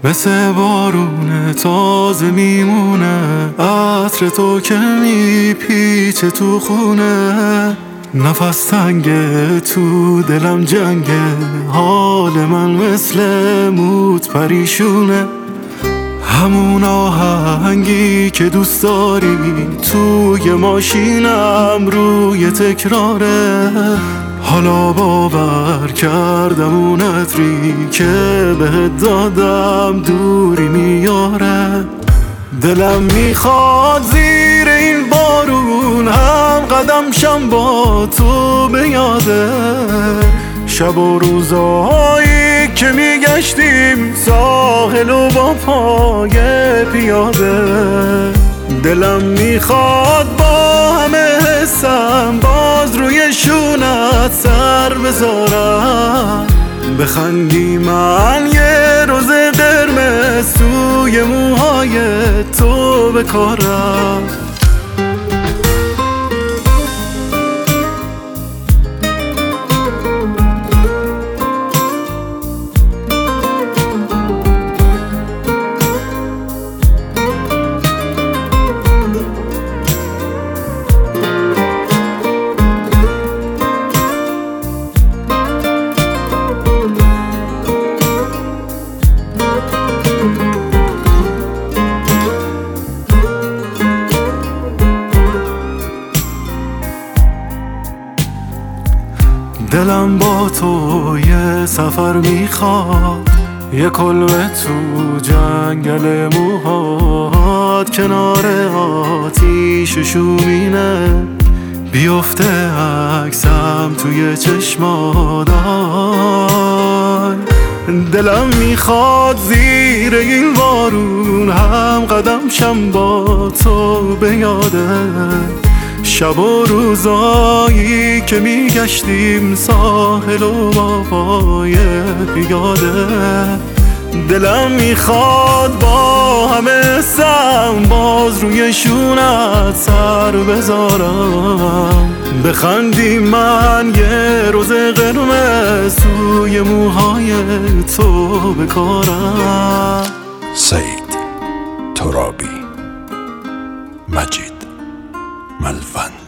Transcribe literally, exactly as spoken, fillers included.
مثل بارون تازه میمونه، عطر تو که میپیچه تو خونه. نفس تنگه تو دلم جنگه، حال من مثل موت پریشونه. همون آهنگی که دوست داری توی ماشینم روی تکراره. حالا باور کردم اون عطری که بهت دادم دوری میاره. دلم میخواد زیر این بارون هم قدم شم با تو به یاده. شب و روزایی که میگشتیم ساحل و با پای پیاده. دلم میخواد با همه حسم باز روی شونت سر بذارم. بخندی من یه روز قرمز توی موهای تو بکارم. دلم با تو یه سفر میخواد، یه کلبه تو جنگل موهات، کنار آتیش شومینه بیفته عکسم توی چشمات. دلم میخواد زیر این بارون هم قدم شم با تو به یاده. شب و روزایی که میگشتیم ساحل و با پای پیاده. دلم میخواد با همه سم باز روی شونت سر بذارم. بخندی من یه روز قرمز توی موهای تو بکارم. سعید ترابی، مجید ملوند.